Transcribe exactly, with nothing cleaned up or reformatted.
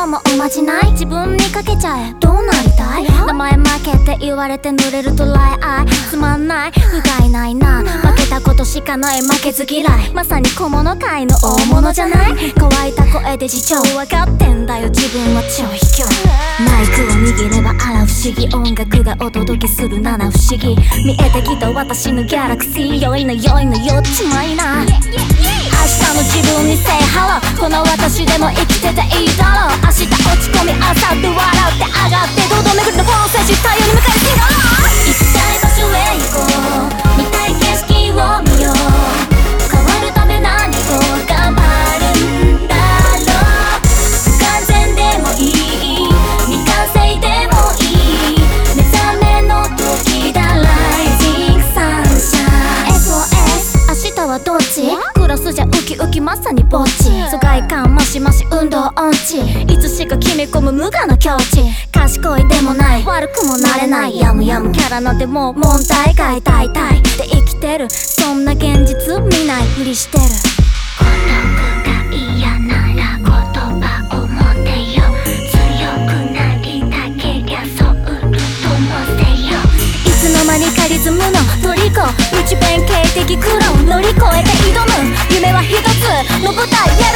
もおまじない自分にかけちゃえどうなりたい名前負けって言われて濡れるドライアイつまんない不甲斐ないな負けたことしかない負けず嫌いまさに小物界の大物じゃない乾いた声で自重分かってんだよ自分は超卑怯マイクを握ればあら不思議音楽がお届けする七不思議見えてきた私のギャラクシー良いの良いのよっちまいな明日の自分に say hello この私でも生きてていいだろう明日落ち込みあさって笑って上がって堂々巡りのフォーセージ太陽に向かいシンガー行きたい場所へ行こう見たい景色を見よう変わるため何を頑張るんだろう不完全でもいい未完成でもいい目覚めの時だ Rising Sunshine エスオーエス 明日はどっちクラスじゃウキウキまさにぼっち疎外感マシマシ運動音痴いつしか決め込む無我の境地賢いでもない悪くもなれないやむやむキャラなんてもう問題外大体で生きてるそんな現実見ないふりしてる孤独が嫌なら言葉を持てよ強くなりたけりゃそうともせよいつの間にかリズムの虜内弁慶的苦労乗り越えて挑む夢は一つの舞台へ